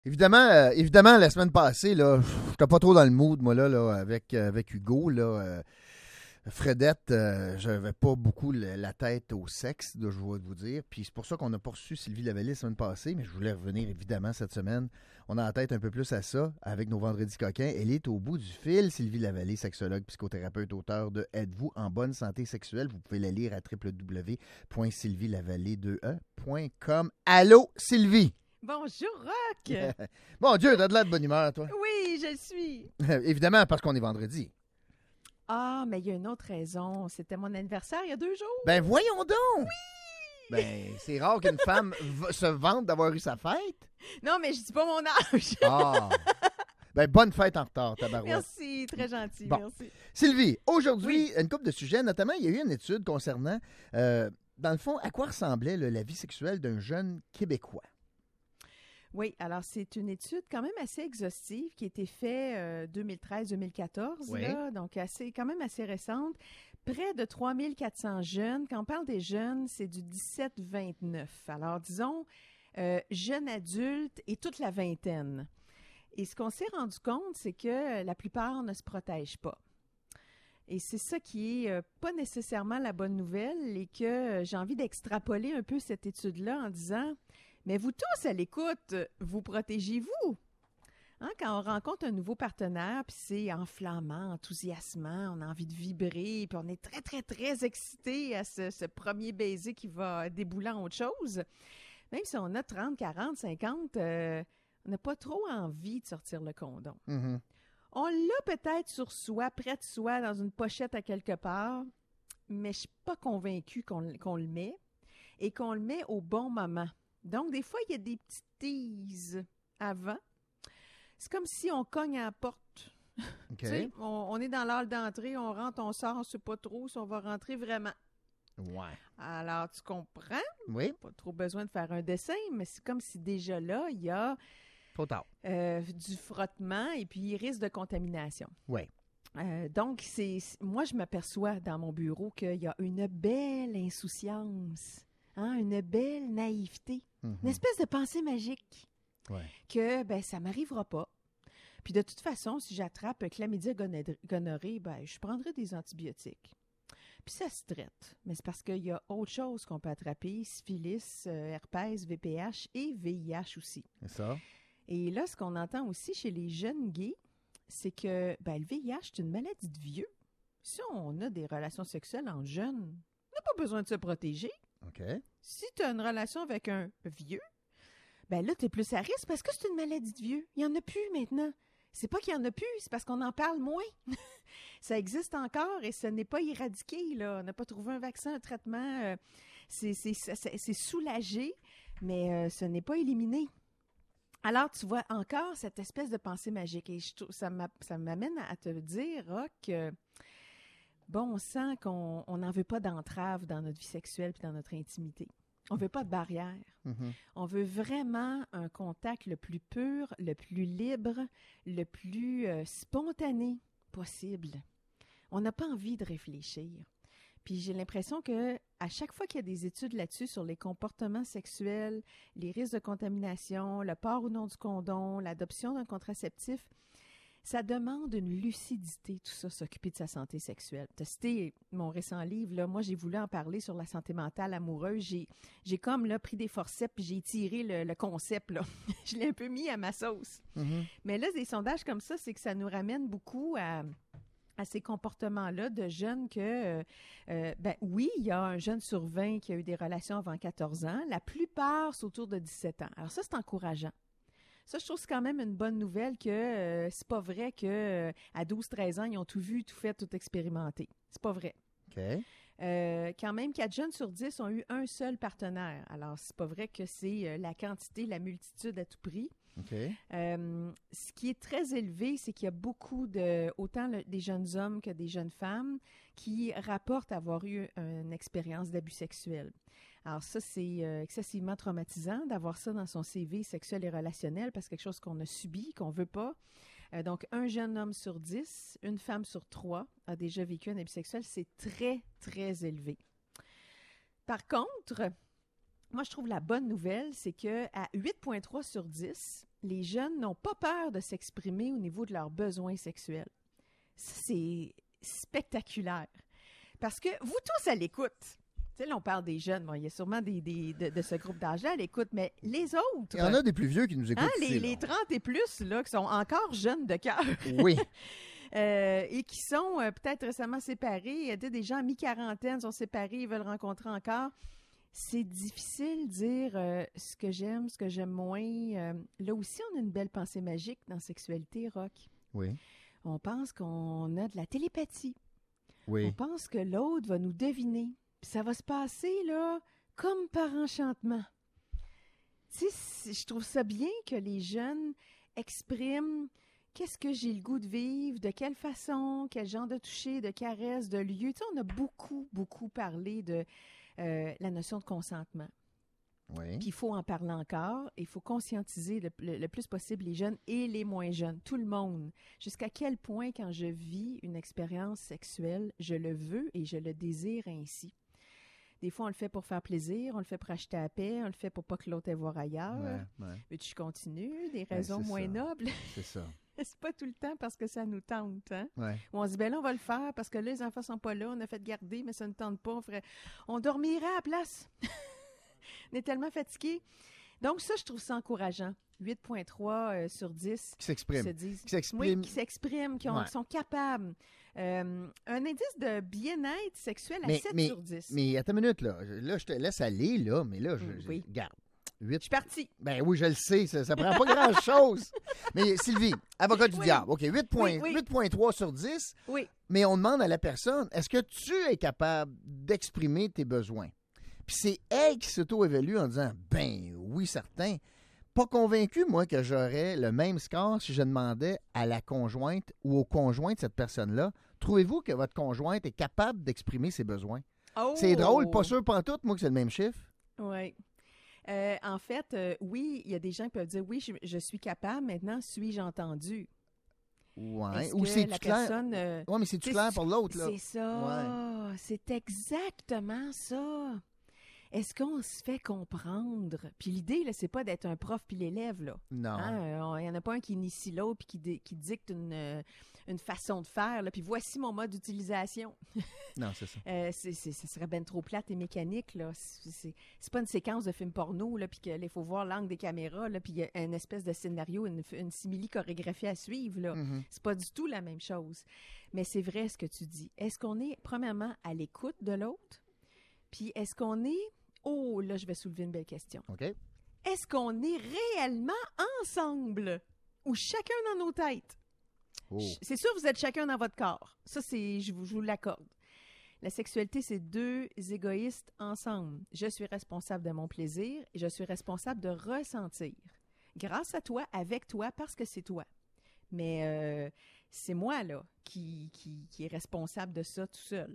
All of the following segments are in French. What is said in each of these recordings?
Évidemment, la semaine passée, là, j'étais pas trop dans le mood, moi, là avec Hugo, là. Fredette, j'avais pas beaucoup la tête au sexe, je dois vous dire. Puis c'est pour ça qu'on a pas reçu Sylvie Lavallée la semaine passée, mais je voulais revenir évidemment cette semaine. On a la tête un peu plus à ça avec nos vendredis coquins. Elle est au bout du fil, Sylvie Lavallée, sexologue, psychothérapeute, auteur de Êtes-vous en bonne santé sexuelle? Vous pouvez la lire à www.sylvielavallée2e.com. Allô, Sylvie! Bonjour, Rock! Mon Dieu, t'as de l'air de bonne humeur, toi. Oui, je le suis. Évidemment, parce qu'on est vendredi. Ah, mais il y a une autre raison. C'était mon anniversaire il y a 2 jours. Ben voyons donc! Oui! Ben, c'est rare qu'une femme se vante d'avoir eu sa fête. Non, mais je dis pas mon âge. Ah! Ben, bonne fête en retard, tabarouette. Merci, très gentil, bon. merci. Sylvie, aujourd'hui, une couple de sujets, notamment, il y a eu une étude concernant, dans le fond, à quoi ressemblait la vie sexuelle d'un jeune Québécois. Oui, alors c'est une étude quand même assez exhaustive qui a été faite 2013-2014, oui. là, donc quand même assez récente. Près de 3400 jeunes. Quand on parle des jeunes, c'est du 17-29. Alors, disons, jeunes adultes et toute la vingtaine. Et ce qu'on s'est rendu compte, c'est que la plupart ne se protègent pas. Et c'est ça qui est pas nécessairement la bonne nouvelle et que j'ai envie d'extrapoler un peu cette étude-là en disant... Mais vous tous à l'écoute, vous protégez-vous? Hein, quand on rencontre un nouveau partenaire, puis c'est enflammant, enthousiasmant, on a envie de vibrer, puis on est très, très, très excité à ce premier baiser qui va débouler en autre chose. Même si on a 30, 40, 50, on n'a pas trop envie de sortir le condom. Mm-hmm. On l'a peut-être sur soi, près de soi, dans une pochette à quelque part, mais je ne suis pas convaincue qu'on le met et qu'on le met au bon moment. Donc, des fois, il y a des petites teases avant. C'est comme si on cogne à la porte. Okay. Tu sais, on est dans l'hall d'entrée, on rentre, on sort, on ne sait pas trop si on va rentrer vraiment. Ouais. Alors, tu comprends? Oui. Pas trop besoin de faire un dessin, mais c'est comme si déjà là, il y a trop tard. Du frottement et puis risque de contamination. Oui. Donc, moi, je m'aperçois dans mon bureau qu'il y a une belle insouciance. Hein, une belle naïveté, une espèce de pensée magique que ça ne m'arrivera pas. Puis de toute façon, si j'attrape chlamydia gonorrhée, je prendrai des antibiotiques. Puis ça se traite. Mais c'est parce qu'il y a autre chose qu'on peut attraper, syphilis, herpès, VPH et VIH aussi. C'est ça. Et là, ce qu'on entend aussi chez les jeunes gays, c'est que le VIH, c'est une maladie de vieux. Si on a des relations sexuelles en jeunes, on n'a pas besoin de se protéger. Okay. Si tu as une relation avec un vieux, là, tu es plus à risque parce que c'est une maladie de vieux. Il n'y en a plus maintenant. C'est pas qu'il n'y en a plus, c'est parce qu'on en parle moins. Ça existe encore et ce n'est pas éradiqué, là. On n'a pas trouvé un vaccin, un traitement. C'est soulagé, mais ce n'est pas éliminé. Alors, tu vois encore cette espèce de pensée magique. Et ça m'amène à te dire, que... Bon, on sent qu'on n'en veut pas d'entrave dans notre vie sexuelle et dans notre intimité. On ne veut pas de barrière. Mm-hmm. On veut vraiment un contact le plus pur, le plus libre, le plus spontané possible. On n'a pas envie de réfléchir. Puis j'ai l'impression que à chaque fois qu'il y a des études là-dessus sur les comportements sexuels, les risques de contamination, le port ou non du condom, l'adoption d'un contraceptif, ça demande une lucidité, tout ça, s'occuper de sa santé sexuelle. Tu as cité mon récent livre, là, moi j'ai voulu en parler sur la santé mentale amoureuse. J'ai comme là, pris des forceps puis j'ai tiré le concept. Là. Je l'ai un peu mis à ma sauce. Mm-hmm. Mais là, des sondages comme ça, c'est que ça nous ramène beaucoup à ces comportements-là de jeunes que, oui, il y a un jeune sur 20 qui a eu des relations avant 14 ans. La plupart, c'est autour de 17 ans. Alors ça, c'est encourageant. Ça, je trouve que c'est quand même une bonne nouvelle que c'est pas vrai qu'à 12-13 ans, ils ont tout vu, tout fait, tout expérimenté. C'est pas vrai. OK. Quand même, 4 jeunes sur 10 ont eu un seul partenaire. Alors, c'est pas vrai que c'est la quantité, la multitude à tout prix. Okay. Ce qui est très élevé, c'est qu'il y a beaucoup autant des jeunes hommes que des jeunes femmes qui rapportent avoir eu une expérience d'abus sexuel. Alors ça, c'est excessivement traumatisant d'avoir ça dans son CV sexuel et relationnel parce que c'est quelque chose qu'on a subi, qu'on veut pas. Donc, un jeune homme sur 10, une femme sur 3 a déjà vécu un abus sexuel. C'est très, très élevé. Par contre, moi, je trouve la bonne nouvelle, c'est qu'à 8,3 sur 10, les jeunes n'ont pas peur de s'exprimer au niveau de leurs besoins sexuels. Ça, c'est spectaculaire. Parce que vous tous à l'écoute, tu sais, là, on parle des jeunes, bon, il y a sûrement de ce groupe d'âge-là à l'écoute, mais les autres... Il y en a des plus vieux qui nous écoutent ici, les 30 et plus, là, qui sont encore jeunes de cœur. Oui. Et qui sont peut-être récemment séparés. Il y a des gens à mi-quarantaine sont séparés, ils veulent rencontrer encore. C'est difficile de dire ce que j'aime moins. Là aussi, on a une belle pensée magique dans Sexualité Rock. Oui. On pense qu'on a de la télépathie. Oui. On pense que l'autre va nous deviner. Puis ça va se passer, là, comme par enchantement. Tu sais, je trouve ça bien que les jeunes expriment qu'est-ce que j'ai le goût de vivre, de quelle façon, quel genre de toucher, de caresse, de lieu. Tu sais, on a beaucoup, beaucoup parlé de la notion de consentement. Oui. Puis il faut en parler encore. Il faut conscientiser le plus possible les jeunes et les moins jeunes, tout le monde. Jusqu'à quel point, quand je vis une expérience sexuelle, je le veux et je le désire ainsi. Des fois, on le fait pour faire plaisir, on le fait pour acheter à paix, on le fait pour pas que l'autre aille voir ailleurs. Mais tu continues, des raisons moins nobles. C'est ça. C'est pas tout le temps parce que ça nous tente, hein? Ouais. On se dit, ben là, on va le faire parce que là, les enfants sont pas là, on a fait garder, mais ça ne tente pas. On dormirait à la place. On est tellement fatigués. Donc ça, je trouve ça encourageant. 8,3 sur 10. Qui s'expriment. Qui s'expriment, qui sont capables. Un indice de bien-être sexuel à 7 sur 10. Mais attends une minute, là. Là, je te laisse aller, là, mais là, oui. Regarde. 8. Je suis partie. Ben oui, je le sais, ça prend pas grand-chose. Mais Sylvie, avocat du diable, OK, 8,3 sur 10. Oui. Mais on demande à la personne, est-ce que tu es capable d'exprimer tes besoins? Puis c'est elle qui s'auto-évalue en disant, ben oui, certain. Pas convaincu, moi, que j'aurais le même score si je demandais à la conjointe ou au conjoint de cette personne-là, trouvez-vous que votre conjointe est capable d'exprimer ses besoins? Oh! C'est drôle, pas sûr pantoute, moi, que c'est le même chiffre. Oui. En fait, oui, il y a des gens qui peuvent dire, oui, je suis capable, maintenant, suis-je entendu? Oui. Ou c'est-tu clair? Oui, mais c'est-tu clair pour l'autre, là? C'est ça. Ouais. C'est exactement ça. Est-ce qu'on se fait comprendre? Puis l'idée, là, c'est pas d'être un prof puis l'élève, là. Non. Il y en a pas un qui initie l'autre puis qui dicte une façon de faire, là. Puis voici mon mode d'utilisation. Non, c'est ça. Ce serait ben trop plate et mécanique, là. C'est pas une séquence de film porno, là, puis qu'il faut voir l'angle des caméras, là, puis il y a une espèce de scénario, une simili-chorégraphie à suivre, là. Mm-hmm. C'est pas du tout la même chose. Mais c'est vrai ce que tu dis. Est-ce qu'on est, premièrement, à l'écoute de l'autre? Puis est-ce qu'on est... Oh, là, je vais soulever une belle question. OK. Est-ce qu'on est réellement ensemble ou chacun dans nos têtes? Oh. C'est sûr, vous êtes chacun dans votre corps. Ça, je vous l'accorde. La sexualité, c'est deux égoïstes ensemble. Je suis responsable de mon plaisir et je suis responsable de ressentir. Grâce à toi, avec toi, parce que c'est toi. Mais c'est moi, là, qui est responsable de ça tout seul.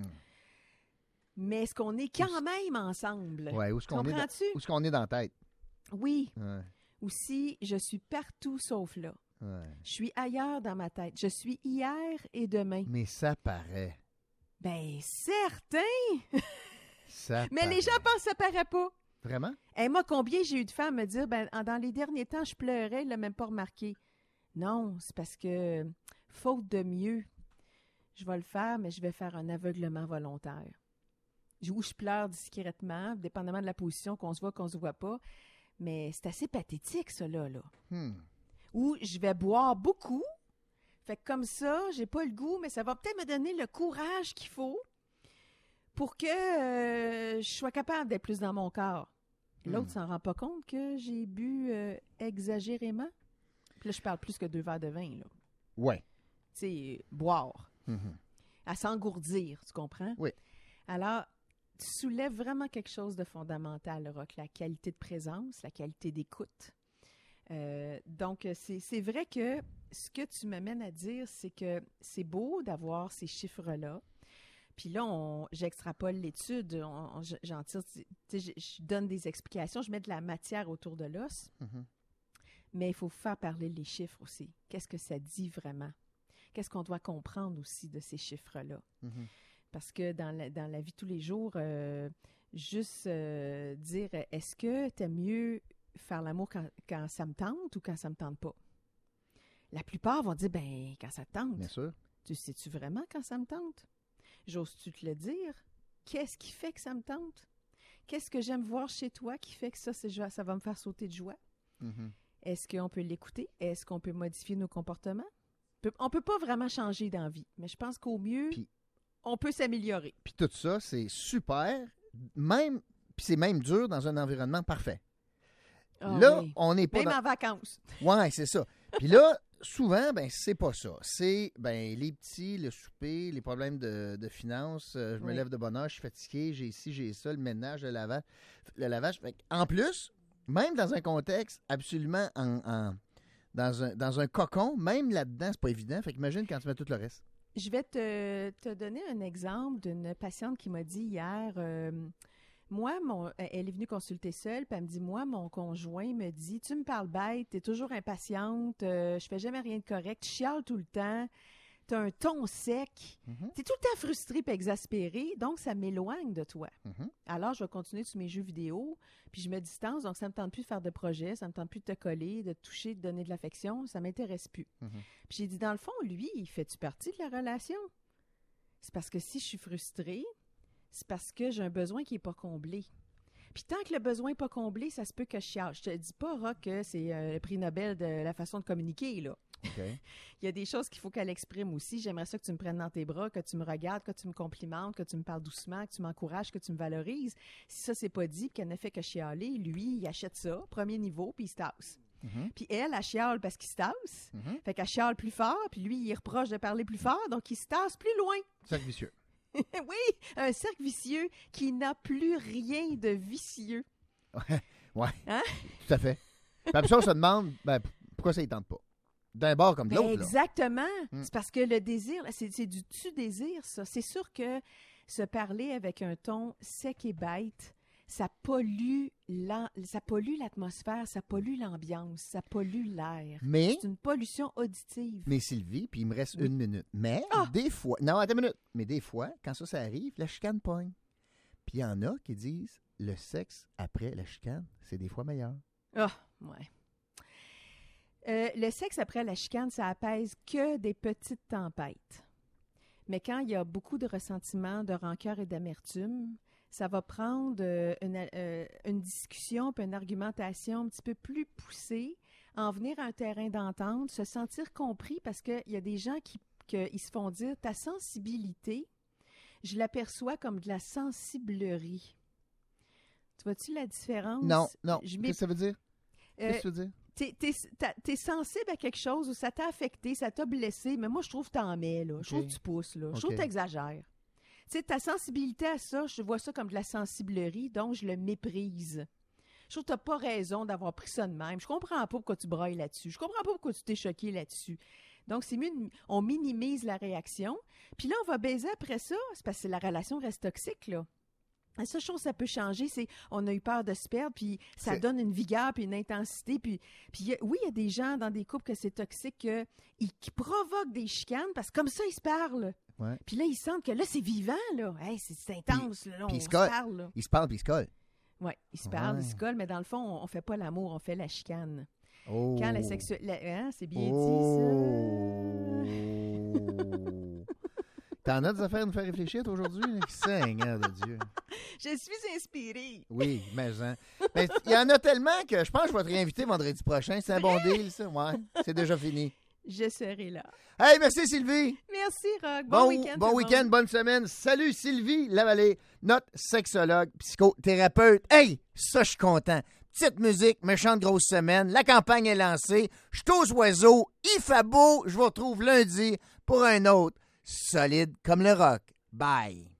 Mais est-ce qu'on est quand même ensemble? Oui, où est-ce qu'on est dans la tête? Oui. Ouais. Ou si je suis partout sauf là. Ouais. Je suis ailleurs dans ma tête. Je suis hier et demain. Mais ça paraît. Ben, certain! Mais les gens pensent que ça paraît pas. Vraiment? Et moi, combien j'ai eu de femmes me dire, ben, dans les derniers temps, je pleurais, ils l'ont même pas remarqué. Non, c'est parce que, faute de mieux, je vais le faire, mais je vais faire un aveuglement volontaire. Où je pleure discrètement, dépendamment de la position, qu'on se voit, qu'on se voit pas. Mais c'est assez pathétique, ça, là. Ou je vais boire beaucoup. Fait que comme ça, j'ai pas le goût, mais ça va peut-être me donner le courage qu'il faut pour que je sois capable d'être plus dans mon corps. L'autre s'en rend pas compte que j'ai bu exagérément. Puis là, je parle plus que 2 verres de vin, là. Ouais. Tu sais, boire. À s'engourdir, tu comprends? Oui. Alors, tu soulèves vraiment quelque chose de fondamental, Rock, la qualité de présence, la qualité d'écoute. Donc, c'est vrai que ce que tu m'amènes à dire, c'est que c'est beau d'avoir ces chiffres-là. Puis là, j'extrapole l'étude, j'en tire, je donne des explications, je mets de la matière autour de l'os. Mais il faut faire parler les chiffres aussi. Qu'est-ce que ça dit vraiment? Qu'est-ce qu'on doit comprendre aussi de ces chiffres-là? Parce que dans la vie de tous les jours, juste dire, est-ce que t'aimes mieux faire l'amour quand ça me tente ou quand ça me tente pas? La plupart vont dire, ben quand ça te tente. Bien sûr. Tu sais-tu vraiment quand ça me tente? J'ose-tu te le dire? Qu'est-ce qui fait que ça me tente? Qu'est-ce que j'aime voir chez toi qui fait que ça va me faire sauter de joie? Mhm. Est-ce qu'on peut l'écouter? Est-ce qu'on peut modifier nos comportements? On peut pas vraiment changer d'envie, mais je pense qu'au mieux, on peut s'améliorer. Puis tout ça, c'est super, même, puis c'est même dur dans un environnement parfait. Ah là, oui. on n'est pas Même en vacances. Ouais, c'est ça. Puis là, souvent, ben c'est pas ça. C'est les petits, le souper, les problèmes de finances. Je me lève de bonne heure, je suis fatigué, j'ai ci, j'ai ça, le ménage, le lavage. Fait en plus, même dans un contexte absolument dans un cocon, même là-dedans, c'est pas évident. Fait qu'imagine quand tu mets tout le reste. Je vais te donner un exemple d'une patiente qui m'a dit hier, elle est venue consulter seule, puis elle me dit, moi, mon conjoint me dit, tu me parles bête, t'es toujours impatiente, je fais jamais rien de correct, tu chiales tout le temps, t'as un ton sec, t'es tout le temps frustré et exaspéré, donc ça m'éloigne de toi. Alors, je vais continuer sur mes jeux vidéo, puis je me distance, donc ça me tente plus de faire de projets, ça me tente plus de te coller, de te toucher, de donner de l'affection, ça m'intéresse plus. Puis j'ai dit, dans le fond, lui, il fait-tu partie de la relation? C'est parce que si je suis frustrée, c'est parce que j'ai un besoin qui n'est pas comblé. Puis tant que le besoin n'est pas comblé, ça se peut que je chiale. Je te dis pas, Rock, que c'est le prix Nobel de la façon de communiquer, là. Okay. Il y a des choses qu'il faut qu'elle exprime aussi. J'aimerais ça que tu me prennes dans tes bras, que tu me regardes, que tu me complimentes, que tu me parles doucement, que tu m'encourages, que tu me valorises. Si ça, c'est pas dit, puis qu'elle ne fait que chialer, lui, il achète ça, premier niveau, puis il se tasse. Puis elle chiale parce qu'il se tasse. Fait qu'elle chiale plus fort, puis lui, il reproche de parler plus fort, donc il se tasse plus loin. Cercle vicieux. Oui, un cercle vicieux qui n'a plus rien de vicieux. Ouais. Hein? Tout à fait. Puis après ça, on se demande pourquoi ça ne tente pas. D'un bord comme de l'autre. Exactement. C'est parce que le désir, c'est du tu-désir, ça. C'est sûr que se parler avec un ton sec et bête, ça pollue l'atmosphère, ça pollue l'ambiance, ça pollue l'air. Mais c'est une pollution auditive. Mais Sylvie, puis il me reste une minute. Mais des fois... Non, attends une minute. Mais des fois, quand ça arrive, la chicane pogne. Puis il y en a qui disent le sexe après la chicane, c'est des fois meilleur. Ouais. Le sexe après la chicane, ça apaise que des petites tempêtes. Mais quand il y a beaucoup de ressentiment, de rancœur et d'amertume, ça va prendre une discussion puis une argumentation un petit peu plus poussée, en venir à un terrain d'entente, se sentir compris, parce qu'il y a des gens qui se font dire « ta sensibilité, je l'aperçois comme de la sensiblerie ». Tu vois-tu la différence? Non. Qu'est-ce que ça veut dire? Qu'est-ce que ça veut dire? T'es sensible à quelque chose où ça t'a affecté, ça t'a blessé, mais moi, je trouve que t'en mets, là. Je trouve que tu pousses, là. Je trouve que t'exagères. Tu sais, ta sensibilité à ça, je vois ça comme de la sensiblerie, donc je le méprise. Je trouve que t'as pas raison d'avoir pris ça de même. Je comprends pas pourquoi tu brailles là-dessus. Je comprends pas pourquoi tu t'es choqué là-dessus. Donc, c'est mieux, on minimise la réaction. Puis là, on va baiser après ça, c'est parce que la relation reste toxique, là. La seule chose, ça peut changer, c'est on a eu peur de se perdre, puis ça donne une vigueur, puis une intensité. Puis il y a des gens dans des couples que c'est toxique qui provoquent des chicanes, parce que comme ça, ils se parlent. Ouais. Puis là, ils sentent que là, c'est vivant, là. Hey, c'est intense, là. On se parle. Là. Ils se parlent, puis ils se collent. Oui, ils se parlent, ils se collent, mais dans le fond, on fait pas l'amour, on fait la chicane. Oh. Quand la sexualité... c'est bien dit, ça. T'en as des affaires à nous faire réfléchir, toi, aujourd'hui? Seigneur de Dieu. Je suis inspirée. Oui, mais il y en a tellement que je pense que je vais te réinviter vendredi prochain. C'est un bon deal, ça? Ouais, c'est déjà fini. Je serai là. Hey, merci Sylvie. Merci Rock. Bon week-end. Bon week-end, bonne semaine. Salut Sylvie Lavallée, notre sexologue, psychothérapeute. Hey, ça, je suis content. Petite musique, méchante grosse semaine. La campagne est lancée. Je suis aux oiseaux. Il fait beau. Je vous retrouve lundi pour un autre. Solide comme le rock. Bye.